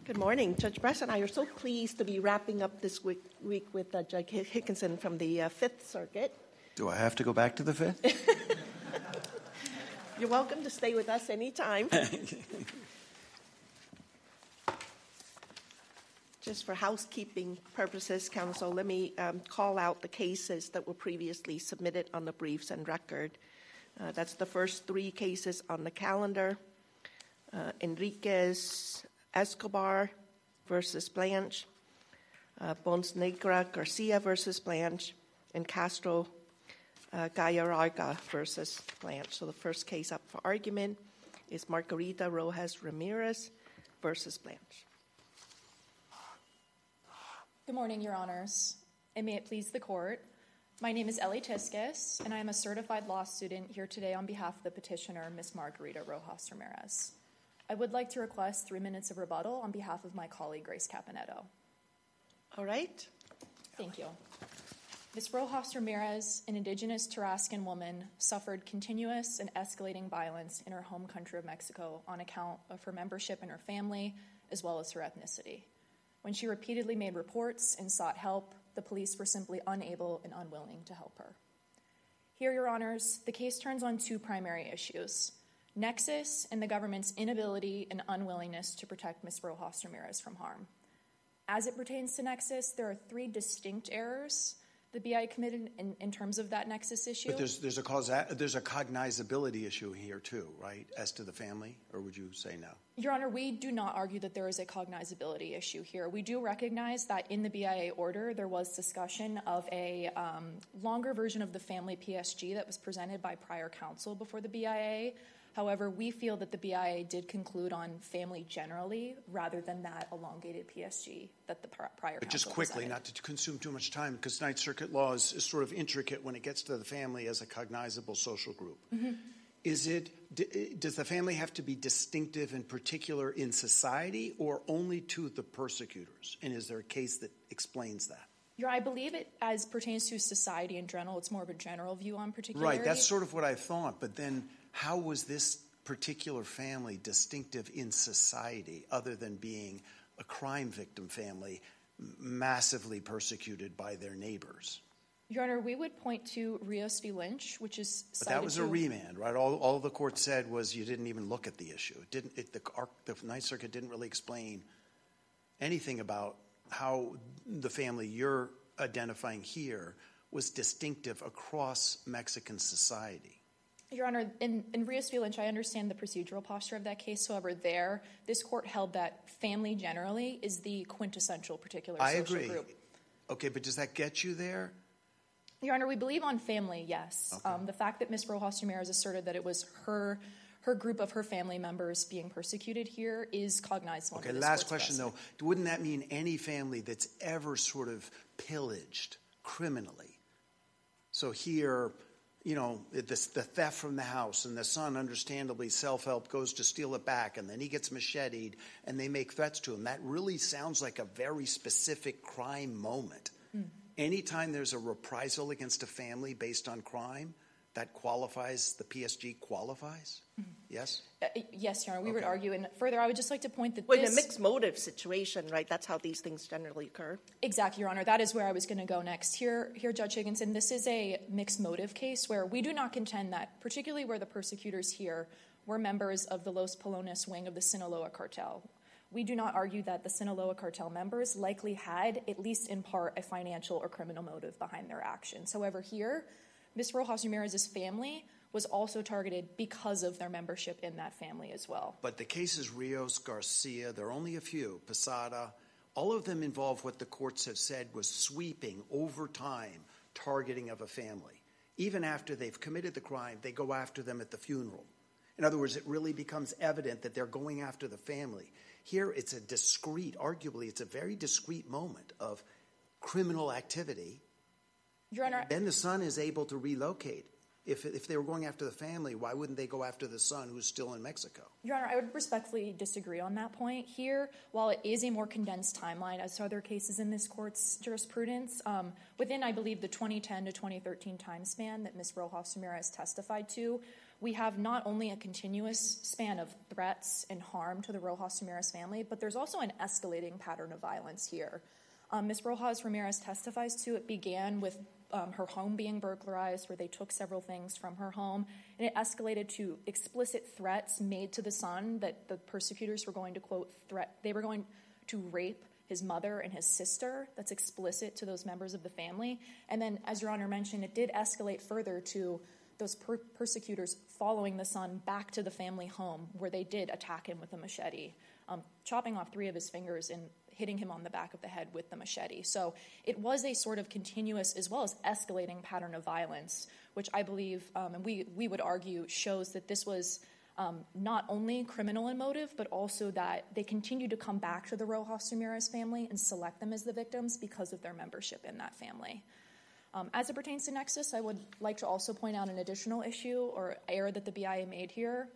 Good morning. Judge Bress and I are so pleased to be wrapping up this week with Judge Higginson from the Fifth Circuit. Do I have to go back to the Fifth? You're welcome to stay with us anytime. Just for housekeeping purposes, counsel, let me call out the cases that were previously submitted on the briefs and record. That's the first three cases on the calendar. Enriquez Escobar versus Blanche, Bonnegra Garcia versus Blanche, and Castro Galarraga versus Blanche. So the first case up for argument is Margarita Rojas Ramirez versus Blanche. Good morning, Your Honors, and may it please the Court. My name is Ellie Tiscus, and I am a certified law student here today on behalf of the petitioner, Ms. Margarita Rojas Ramirez. I would like to request 3 minutes of rebuttal on behalf of my colleague, Grace Caponetto. All right. Thank you. Ms. Rojas Ramirez, an indigenous Tarascan woman, suffered continuous and escalating violence in her home country of Mexico on account of her membership in her family as well as her ethnicity. When she repeatedly made reports and sought help, the police were simply unable and unwilling to help her. Here, Your Honors, the case turns on two primary issues: nexus and the government's inability and unwillingness to protect Ms. Rojas Ramirez from harm. As it pertains to nexus, there are three distinct errors the BIA committed in terms of that nexus issue. But there's a cognizability issue here too, right, as to the family, or would you say no? Your Honor, we do not argue that there is a cognizability issue here. We do recognize that in the BIA order, there was discussion of a longer version of the family PSG that was presented by prior counsel before the BIA. However, we feel that the BIA did conclude on family generally rather than that elongated PSG that the prior counsel But just quickly, presented. not to consume too much time, because Ninth Circuit law is sort of intricate when it gets to the family as a cognizable social group. Mm-hmm. Does the family have to be distinctive and particular in society or only to the persecutors? And is there a case that explains that? I believe it as pertains to society in general. It's more of a general view on particularity. Right, that's sort of what I thought. But then how was this particular family distinctive in society other than being a crime victim family massively persecuted by their neighbors? Your Honor, we would point to Rios v. Lynch, which is cited. But that was a remand, right? All the court said was you didn't even look at the issue. The Ninth Circuit didn't really explain anything about how the family you're identifying here was distinctive across Mexican society. Your Honor, in Rios v. Lynch, I understand the procedural posture of that case. However, this court held that family generally is the quintessential particular social group. Okay, but does that get you there? Your Honor, we believe on family, yes. Okay. The fact that Ms. Rojas Ramirez asserted that it was her group of her family members being persecuted here is cognizable. Okay, last question, though. Wouldn't that mean any family that's ever sort of pillaged criminally? So here, the theft from the house, and the son, understandably, self-help, goes to steal it back, and then he gets macheted, and they make threats to him. That really sounds like a very specific crime moment. Anytime there's a reprisal against a family based on crime, that qualifies, the PSG qualifies? Yes? Yes, Your Honor, we would argue. And further, I would just like to point that in a mixed motive situation, right, that's how these things generally occur. Exactly, Your Honor. That is where I was going to go next. Here, Judge Higginson, this is a mixed motive case where we do not contend that, particularly where the persecutors here were members of the Los Pelones wing of the Sinaloa cartel. We do not argue that the Sinaloa cartel members likely had, at least in part, a financial or criminal motive behind their actions. However, here, Ms. Rojas Ramirez's family was also targeted because of their membership in that family as well. But the cases Rios, Garcia, there are only a few, Posada, all of them involve what the courts have said was sweeping, over time, targeting of a family. Even after they've committed the crime, they go after them at the funeral. In other words, it really becomes evident that they're going after the family. Here, it's a discrete, arguably, it's a very discrete moment of criminal activity. Your Honor, then the son is able to relocate. If they were going after the family, why wouldn't they go after the son who's still in Mexico? Your Honor, I would respectfully disagree on that point. Here, while it is a more condensed timeline as to other cases in this court's jurisprudence, within, I believe, the 2010 to 2013 time span that Ms. Rojas Ramirez testified to, we have not only a continuous span of threats and harm to the Rojas Ramirez family, but there's also an escalating pattern of violence here. Ms. Rojas Ramirez testifies to it began with her home being burglarized, where they took several things from her home, and it escalated to explicit threats made to the son that the persecutors were going to, quote, they were going to rape his mother and his sister. That's explicit to those members of the family. And then, as Your Honor mentioned, it did escalate further to those persecutors following the son back to the family home, where they did attack him with a machete, chopping off 3 of his fingers and hitting him on the back of the head with the machete. So it was a sort of continuous as well as escalating pattern of violence, which I believe, and we would argue, shows that this was not only criminal in motive, but also that they continued to come back to the Rojas Ramirez family and select them as the victims because of their membership in that family. As it pertains to nexus, I would like to also point out an additional issue or error that the BIA made here.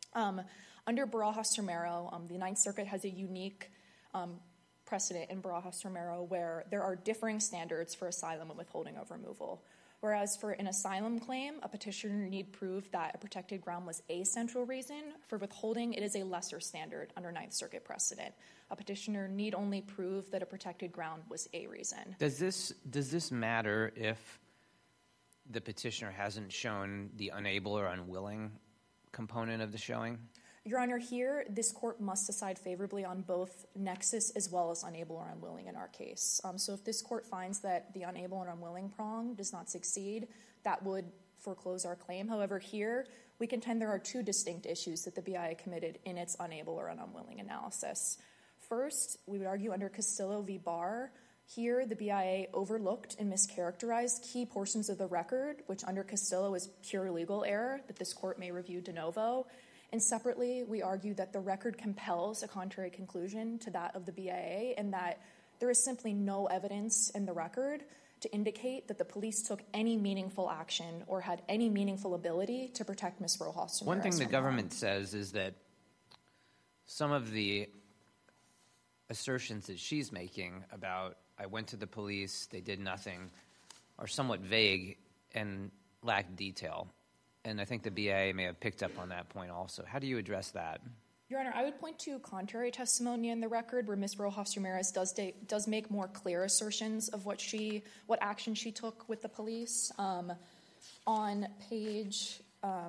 Under Barajas-Romero, the Ninth Circuit has a unique precedent in Barajas-Romero where there are differing standards for asylum and withholding of removal. Whereas for an asylum claim, a petitioner need prove that a protected ground was a central reason. For withholding, it is a lesser standard under Ninth Circuit precedent. A petitioner need only prove that a protected ground was a reason. Does this matter if the petitioner hasn't shown the unable or unwilling component of the showing? Your Honor, here, this court must decide favorably on both nexus as well as unable or unwilling in our case. So if this court finds that the unable or unwilling prong does not succeed, that would foreclose our claim. However, here, we contend there are 2 distinct issues that the BIA committed in its unable or unwilling analysis. First, we would argue under Castillo v. Barr, here the BIA overlooked and mischaracterized key portions of the record, which under Castillo is pure legal error that this court may review de novo. And separately, we argue that the record compels a contrary conclusion to that of the BIA and that there is simply no evidence in the record to indicate that the police took any meaningful action or had any meaningful ability to protect Ms. Rojas Ramirez. One thing the government says is that some of the assertions that she's making about, I went to the police, they did nothing, are somewhat vague and lack detail. And I think the BIA may have picked up on that point also. How do you address that? Your Honor, I would point to contrary testimony in the record where Ms. Rojas Ramirez does make more clear assertions of what action she took with the police. On page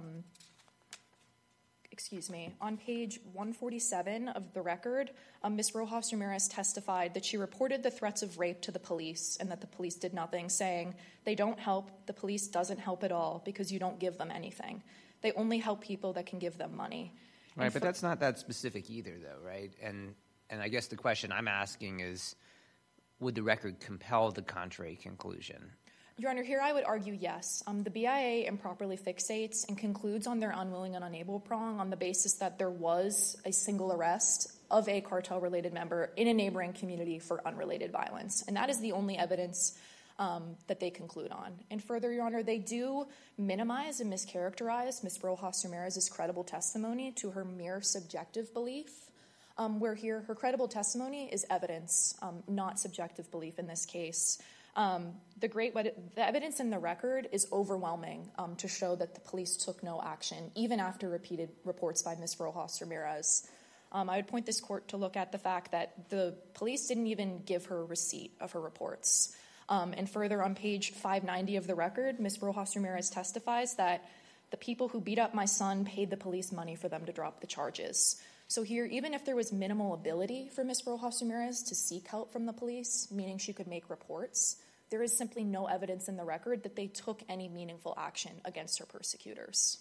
147 of the record, Ms. Rojas Ramirez testified that she reported the threats of rape to the police and that the police did nothing, saying, they don't help, the police doesn't help at all because you don't give them anything. They only help people that can give them money. Right, but that's not that specific either, though, right? And I guess the question I'm asking is, would the record compel the contrary conclusion? Your Honor, here I would argue yes. The BIA improperly fixates and concludes on their unwilling and unable prong on the basis that there was a single arrest of a cartel-related member in a neighboring community for unrelated violence. And that is the only evidence that they conclude on. And further, Your Honor, they do minimize and mischaracterize Ms. Rojas Ramirez's credible testimony to her mere subjective belief, where here her credible testimony is evidence, not subjective belief in this case. The evidence in the record is overwhelming to show that the police took no action, even after repeated reports by Ms. Rojas Ramirez. I would point this court to look at the fact that the police didn't even give her a receipt of her reports. And further, on page 590 of the record, Ms. Rojas Ramirez testifies that the people who beat up my son paid the police money for them to drop the charges. So here, even if there was minimal ability for Ms. Rojas Ramirez to seek help from the police, meaning she could make reports, there is simply no evidence in the record that they took any meaningful action against her persecutors.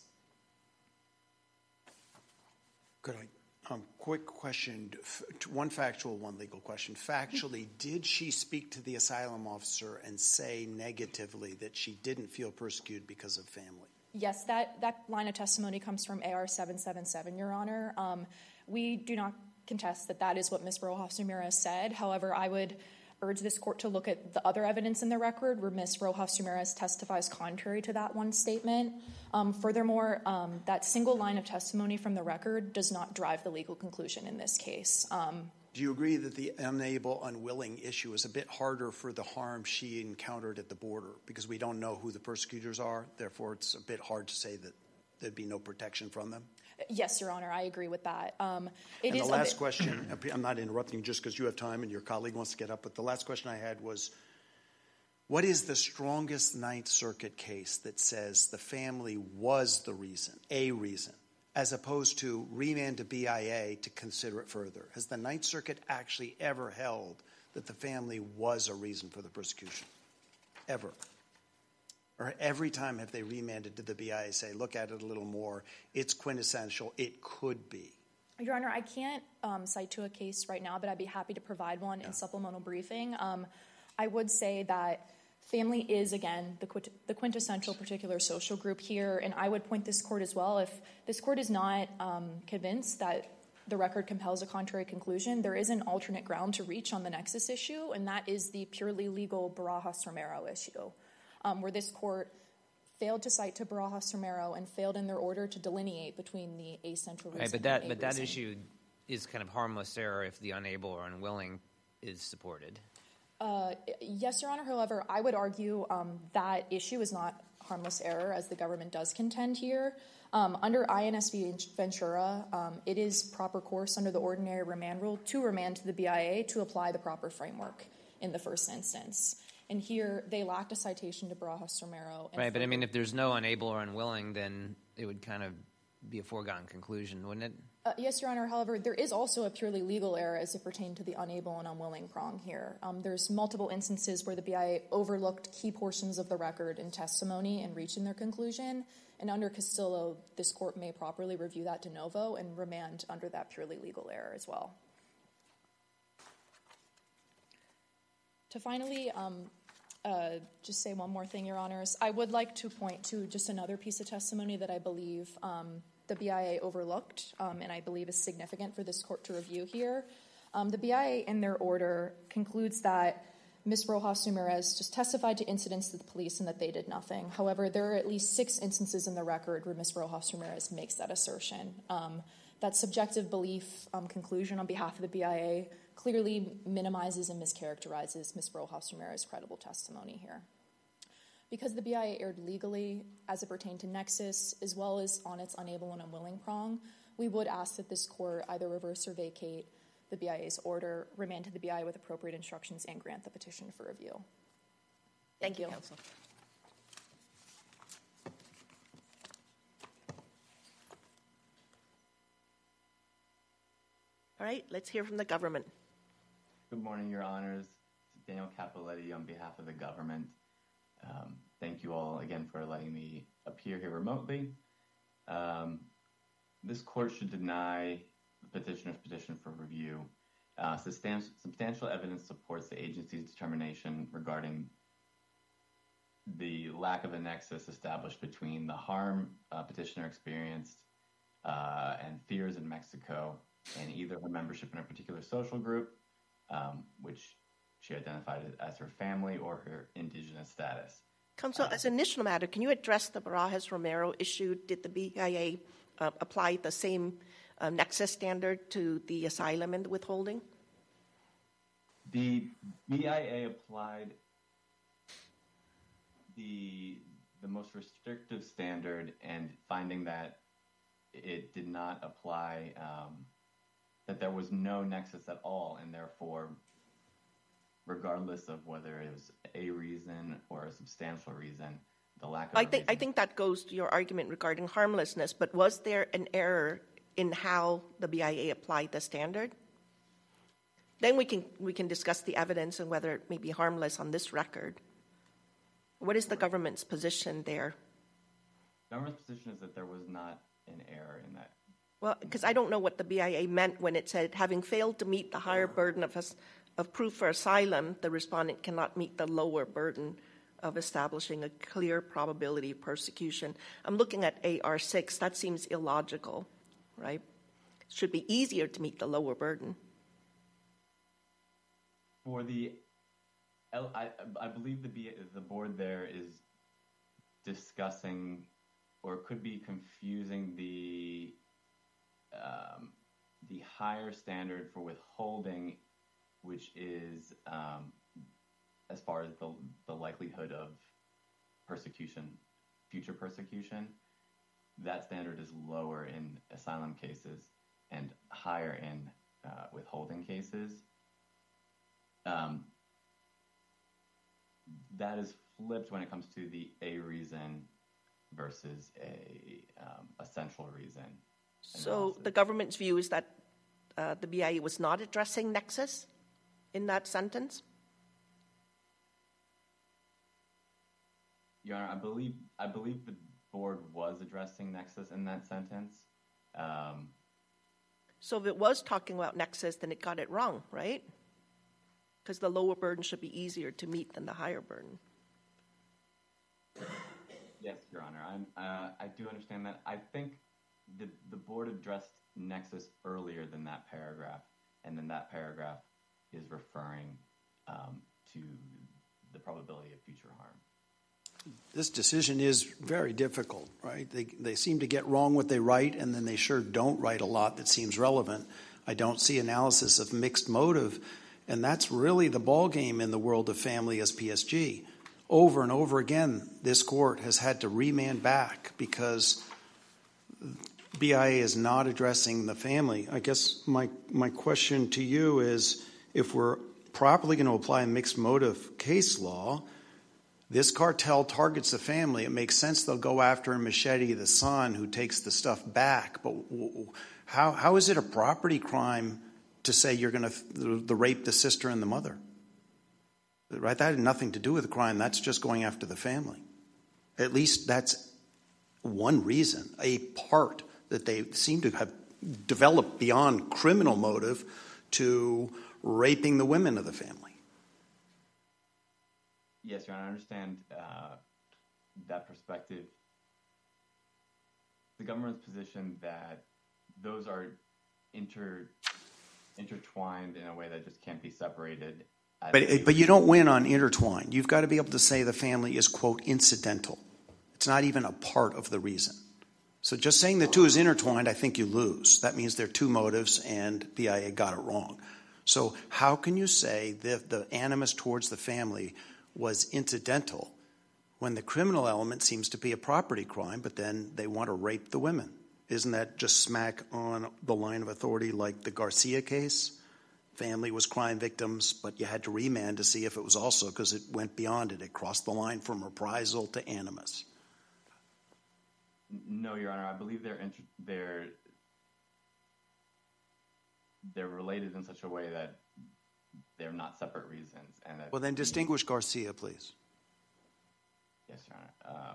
Good. Quick question, one factual, one legal question. Factually, did she speak to the asylum officer and say negatively that she didn't feel persecuted because of family? Yes, that line of testimony comes from AR 777, Your Honor. We do not contest that is what Ms. Rojas Ramirez said. However, I would urge this court to look at the other evidence in the record where Ms. Rojas Ramirez testifies contrary to that one statement. Furthermore, that single line of testimony from the record does not drive the legal conclusion in this case. Do you agree that the unable, unwilling issue is a bit harder for the harm she encountered at the border because we don't know who the persecutors are? Therefore, it's a bit hard to say that there'd be no protection from them? Yes, Your Honor, I agree with that. And the last question, I'm not interrupting just because you have time and your colleague wants to get up, but the last question I had was, what is the strongest Ninth Circuit case that says the family was the reason, a reason, as opposed to remand to BIA to consider it further? Has the Ninth Circuit actually ever held that the family was a reason for the persecution? Ever? Or every time have they remanded to the BIA, say, look at it a little more, it's quintessential, it could be? Your Honor, I can't cite to a case right now, but I'd be happy to provide one in supplemental briefing. I would say that family is, again, the quintessential particular social group here, and I would point this court as well. If this court is not convinced that the record compels a contrary conclusion, there is an alternate ground to reach on the nexus issue, and that is the purely legal Barajas-Romero issue, where this court failed to cite to Barajas-Romero and failed in their order to delineate between the a-central reason right, but that issue is kind of harmless error if the unable or unwilling is supported. Yes, Your Honor. However, I would argue that issue is not harmless error, as the government does contend here. Under INS v. Ventura, it is proper course under the ordinary remand rule to remand to the BIA to apply the proper framework in the first instance. And here, they lacked a citation to Barajas-Romero. Right, but I mean, if there's no unable or unwilling, then it would kind of be a foregone conclusion, wouldn't it? Yes, Your Honor. However, there is also a purely legal error as it pertained to the unable and unwilling prong here. There's multiple instances where the BIA overlooked key portions of the record in testimony and reaching their conclusion. And under Castillo, this court may properly review that de novo and remand under that purely legal error as well. To finally just say one more thing, Your Honors, I would like to point to just another piece of testimony that I believe the BIA overlooked and I believe is significant for this court to review here. The BIA, in their order, concludes that Ms. Rojas Ramirez just testified to incidents to the police and that they did nothing. However, there are at least 6 instances in the record where Ms. Rojas Ramirez makes that assertion. That subjective belief conclusion on behalf of the BIA clearly minimizes and mischaracterizes Ms. Rojas Ramirez's credible testimony here. Because the BIA erred legally as it pertained to nexus, as well as on its unable and unwilling prong, we would ask that this court either reverse or vacate the BIA's order, remand to the BIA with appropriate instructions, and grant the petition for review. Thank you. Counsel. All right, let's hear from the government. Good morning, Your Honors. Daniel Capoletti on behalf of the government. Thank you all again for letting me appear here remotely. This court should deny the petitioner's petition for review. Substantial evidence supports the agency's determination regarding the lack of a nexus established between the harm petitioner experienced and fears in Mexico and either her membership in a particular social group, which she identified as her family, or her indigenous status. Counsel, as an initial matter, can you address the Barajas-Romero issue? Did the BIA apply the same nexus standard to the asylum and withholding? The BIA applied the most restrictive standard, and finding that it did not apply, that there was no nexus at all, and therefore, regardless of whether it was a reason or a substantial reason, the lack of I think that goes to your argument regarding harmlessness, but was there an error in how the BIA applied the standard? Then we can discuss the evidence and whether it may be harmless on this record. What is the government's position there? The government's position is that there was not an error in that. Well, because I don't know what the BIA meant when it said, having failed to meet the higher burden of proof for asylum, the respondent cannot meet the lower burden of establishing a clear probability of persecution. I'm looking at AR6. That seems illogical, right? It should be easier to meet the lower burden. For the, I believe the board there is discussing, or could be confusing the higher standard for withholding, which is as far as the likelihood of persecution, future persecution. that standard is lower in asylum cases and higher in withholding cases. That is flipped when it comes to the a reason versus a central reason. So analysis. the government's view is that the BIA was not addressing nexus in that sentence? Your Honor, I believe the board was addressing nexus in that sentence. So if it was talking about nexus, then it got it wrong, right? Because the lower burden should be easier to meet than the higher burden. Yes, Your Honor, I do understand that. I think the board addressed nexus earlier than that paragraph, and then that paragraph is referring to the probability of future harm. This decision is very difficult, right? They seem to get wrong what they write, and then they sure don't write a lot that seems relevant. I don't see analysis of mixed motive, and that's really the ballgame in the world of family as PSG. Over and over again, this court has had to remand back because BIA is not addressing the family. I guess my question to you is, if we're properly going to apply mixed motive case law, this cartel targets the family. It makes sense they'll go after and machete the son who takes the stuff back. But how is it a property crime to say you're going to rape the sister and the mother? Right? That had nothing to do with the crime. That's just going after the family. At least that's one reason, a part that they seem to have developed beyond criminal motive to raping the women of the family. Yes, Your Honor, I understand that perspective. The government's position that those are intertwined in a way that just can't be separated. But you don't win on intertwined. You've got to be able to say the family is, quote, incidental. It's not even a part of the reason. So just saying the two is intertwined, I think you lose. That means there are two motives, and BIA got it wrong. So how can you say that the animus towards the family was incidental when the criminal element seems to be a property crime, but then they want to rape the women? Isn't that just smack on the line of authority like the Garcia case? Family was crime victims, but you had to remand to see if it was also, because it went beyond it. It crossed the line from reprisal to animus. No, Your Honor. I believe they're related in such a way that they're not separate reasons. And that Well, then distinguish Garcia, please. Yes, Your Honor.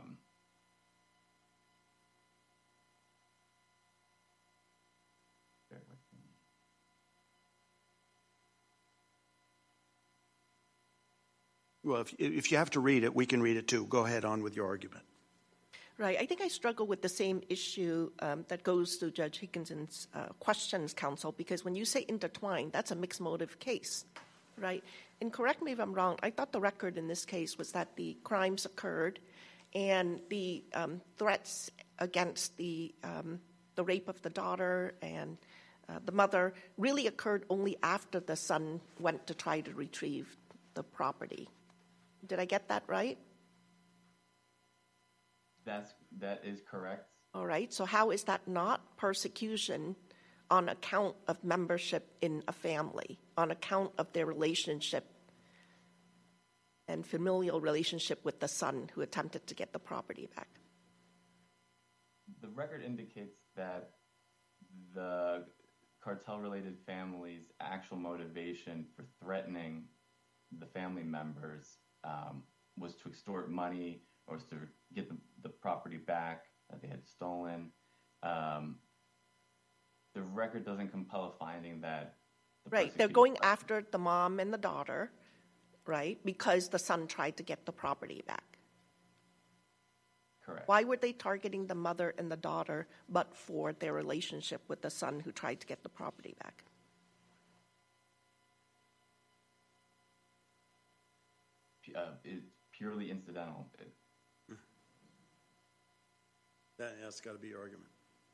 Bear with me. Well, if you have to read it, we can read it too. Go ahead on with your argument. Right. I think I struggle with the same issue that goes to Judge Higginson's questions, counsel, because when you say intertwined, that's a mixed motive case, right? And correct me if I'm wrong, I thought the record in this case was that the crimes occurred and the threats against the rape of the daughter and the mother really occurred only after the son went to try to retrieve the property. Did I get that right? That is correct. All right. So how is that not persecution on account of membership in a family, on account of their relationship and familial relationship with the son who attempted to get the property back? The record indicates that the cartel-related family's actual motivation for threatening the family members was to extort money or was to get the property back that they had stolen. The record doesn't compel a finding that... Right, they're going after the mom and the daughter, right, because the son tried to get the property back. Correct. Why were they targeting the mother and the daughter but for their relationship with the son who tried to get the property back? It's purely incidental. That's got to be your argument.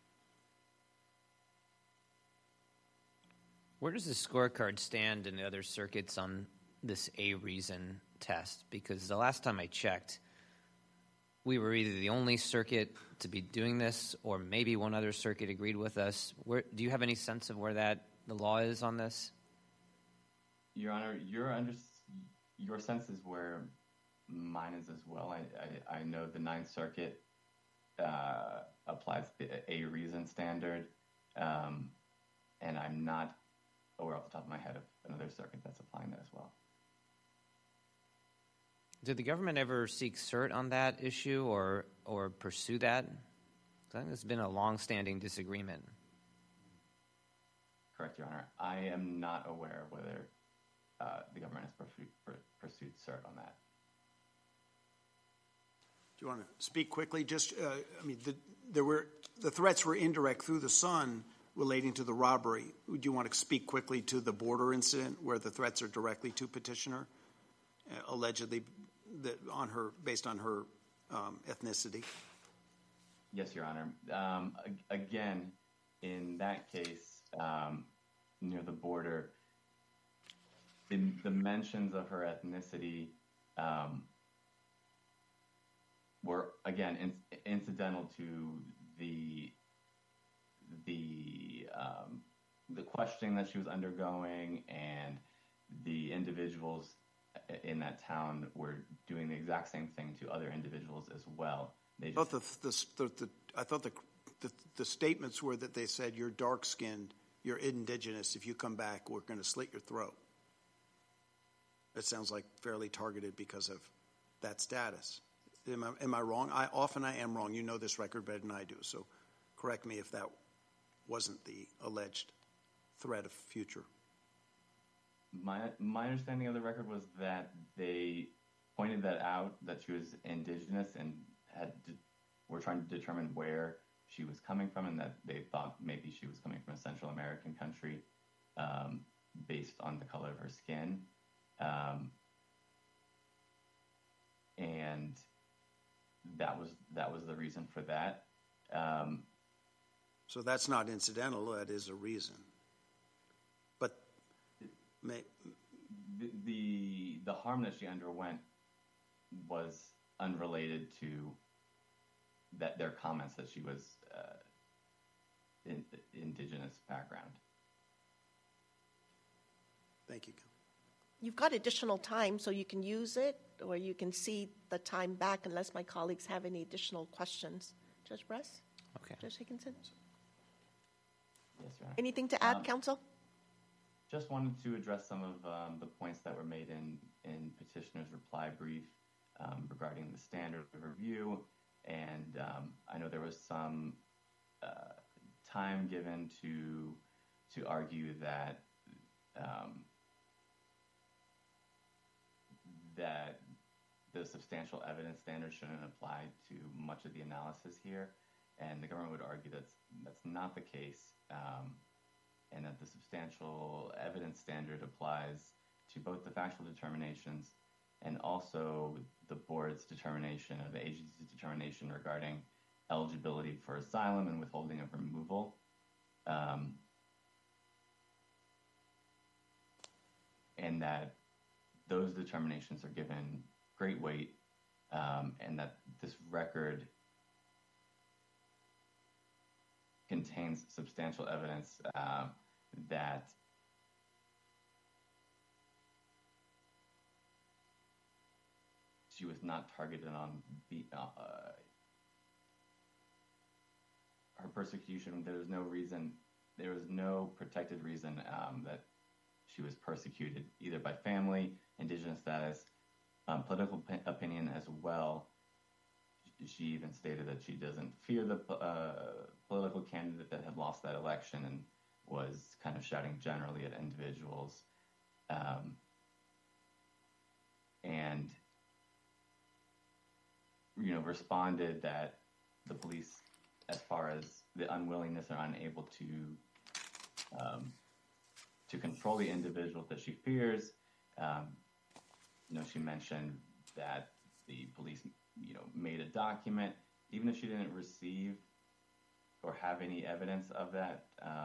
Where does the scorecard stand in the other circuits on this a reason test? Because the last time I checked, we were either the only circuit to be doing this, or maybe one other circuit agreed with us. Do you have any sense of where the law is on this? Your Honor, your sense is where mine is as well. I know the Ninth Circuit applies a reason standard, and I'm not aware off the top of my head of another circuit that's applying that as well. Did the government ever seek cert on that issue or pursue that? I think there's been a long-standing disagreement. Correct, Your Honor. I am not aware of whether the government has pursued cert on that. Do you want to speak quickly? Just, the threats were indirect through the son relating to the robbery. Do you want to speak quickly to the border incident where the threats are directly to petitioner, allegedly based on her ethnicity? Yes, Your Honor. Again, in that case, near the border, the mentions of her ethnicity were, again, incidental to the questioning that she was undergoing, and the individuals in that town were doing the exact same thing to other individuals as well. I thought the statements were that they said, "You're dark-skinned, you're indigenous. If you come back, we're going to slit your throat." That sounds like fairly targeted because of that status. Am I wrong? Often I am wrong. You know this record better than I do, so correct me if that wasn't the alleged threat of future. My understanding of the record was that they pointed that out, that she was indigenous, and were trying to determine where she was coming from, and that they thought maybe she was coming from a Central American country based on the color of her skin. And that was the reason for that. So that's not incidental. That is a reason. But the harm that she underwent was unrelated to their comments that she was indigenous background. Thank you. You've got additional time, so you can use it, or you can see the time back unless my colleagues have any additional questions. Judge Bress? Okay. Judge Higginson? Yes, Your Honor. Anything to add, counsel? Just wanted to address some of the points that were made in petitioner's reply brief regarding the standard of review. And I know there was some time given to argue that that the substantial evidence standard shouldn't apply to much of the analysis here, and the government would argue that's not the case, and that the substantial evidence standard applies to both the factual determinations and also the board's determination, or the agency's determination regarding eligibility for asylum and withholding of removal. And that those determinations are given great weight, and that this record contains substantial evidence that she was not targeted on her persecution. There was no protected reason that she was persecuted, either by family, indigenous status, political opinion as well. She even stated that she doesn't fear the political candidate that had lost that election, and was kind of shouting generally at individuals. And responded that the police, as far as the unwillingness or unable to control the individual that she fears, she mentioned that the police, made a document, even if she didn't receive or have any evidence of that,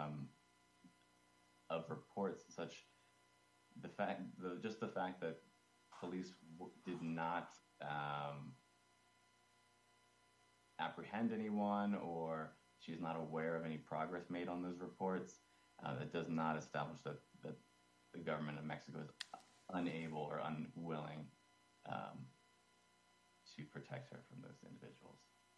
of reports such. The fact that police did not apprehend anyone or she's not aware of any progress made on those reports, that does not establish that the government of Mexico is unable or unwilling to protect her from those individuals.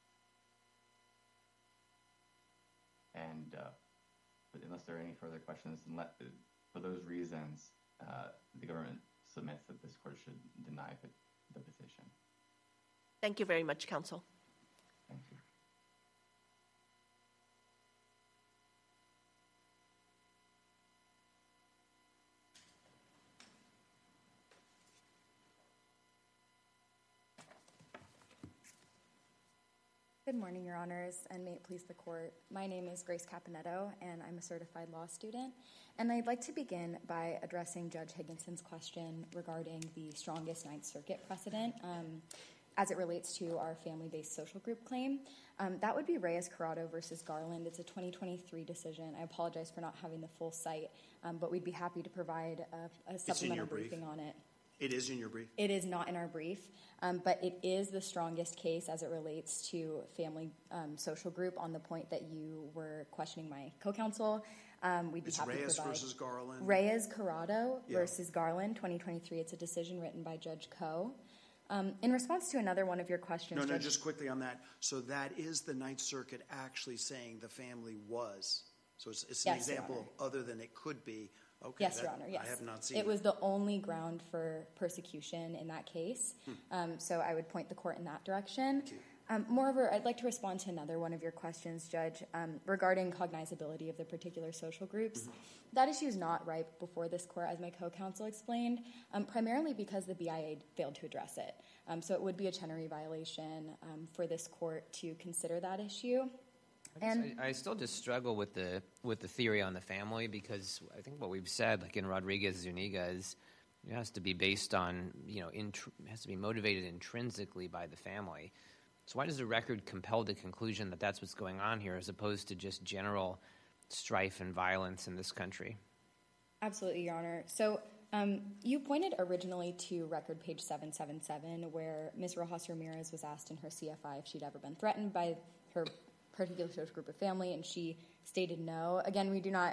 And but unless there are any further questions, for those reasons, the government submits that this court should deny the petition. Thank you very much, counsel. Thank you. Good morning, Your Honors, and may it please the Court. My name is Grace Caponetto, and I'm a certified law student. And I'd like to begin by addressing Judge Higginson's question regarding the strongest Ninth Circuit precedent as it relates to our family-based social group claim. That would be Reyes-Corrado versus Garland. It's a 2023 decision. I apologize for not having the full cite, but we'd be happy to provide a supplemental briefing on it. It is in your brief? It is not in our brief, but it is the strongest case as it relates to family social group on the point that you were questioning my co-counsel. We'd be happy Reyes to provide. versus Garland? Reyes-Corrado versus Garland, 2023. It's a decision written by Judge Koh. In response to another one of your questions, No, just quickly on that. So that is the Ninth Circuit actually saying the family was. So it's an example other than it could be. Okay, yes, Your Honor, yes. I have not seen it. Was the only ground for persecution in that case. So I would point the court in that direction. Moreover, I'd like to respond to another one of your questions, Judge, regarding cognizability of the particular social groups. That issue is not ripe before this court, as my co-counsel explained, primarily because the BIA failed to address it. So it would be a Chenery violation for this court to consider that issue. And I still just struggle with the theory on the family, because I think what we've said, like in Rodriguez-Zuniga, is it has to be based on, it has to be motivated intrinsically by the family. So why does the record compel the conclusion that that's what's going on here, as opposed to just general strife and violence in this country? Absolutely, Your Honor. So you pointed originally to record page 777, where Ms. Rojas Ramirez was asked in her CFI if she'd ever been threatened by her particular social group of family, and she stated no. Again, we do not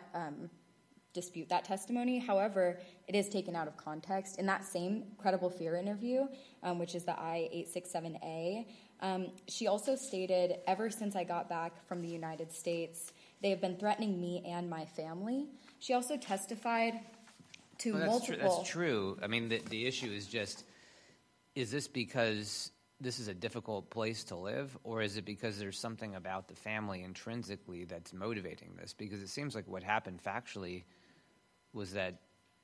dispute that testimony. However, it is taken out of context. In that same credible fear interview, which is the I-867A, she also stated, ever since I got back from the United States, they have been threatening me and my family. She also testified to multiple... That's true. I mean, the issue is just, is this because this is a difficult place to live, or is it because there's something about the family intrinsically that's motivating this? Because it seems like what happened factually was that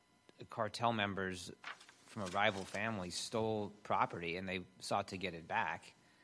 cartel members from a rival family stole property and they sought to get it back.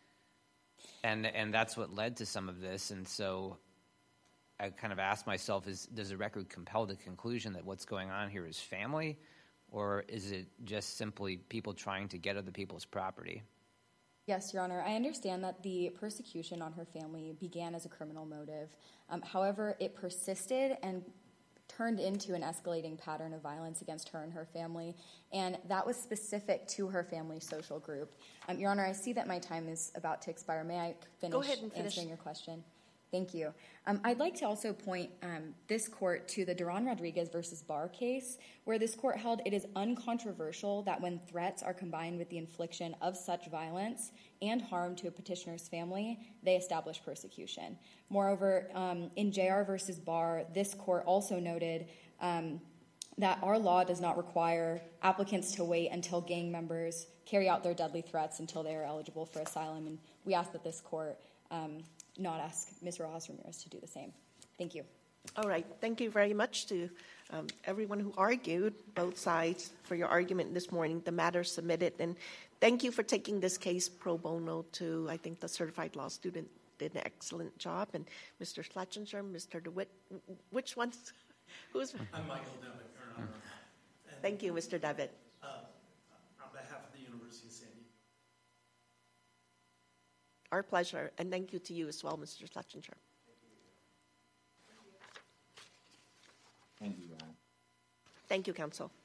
And that's what led to some of this. And so I kind of asked myself, does the record compel the conclusion that what's going on here is family, or is it just simply people trying to get other people's property? Yes, Your Honor. I understand that the persecution on her family began as a criminal motive. However, it persisted and turned into an escalating pattern of violence against her and her family, and that was specific to her family's social group. Your Honor, I see that my time is about to expire. May I finish, Go ahead and finish answering your question? Thank you. I'd like to also point this court to the Duran Rodriguez versus Barr case, where this court held it is uncontroversial that when threats are combined with the infliction of such violence and harm to a petitioner's family, they establish persecution. Moreover, in JR versus Barr, this court also noted that our law does not require applicants to wait until gang members carry out their deadly threats until they are eligible for asylum, and we ask that this court not ask Ms. Rojas Ramirez to do the same. Thank you. All right. Thank you very much to everyone who argued, both sides, for your argument this morning. The matter submitted. And thank you for taking this case pro bono to, I think the certified law student did an excellent job. And Mr. Schlesinger, Mr. DeWitt, which ones? Who's? I'm Michael Devitt, Your Honor. Thank you, Mr. Devitt. On behalf of the University of San Diego. Our pleasure, and thank you to you as well, Mr. Schlesinger. Thank you, Your Honor. Thank you, counsel.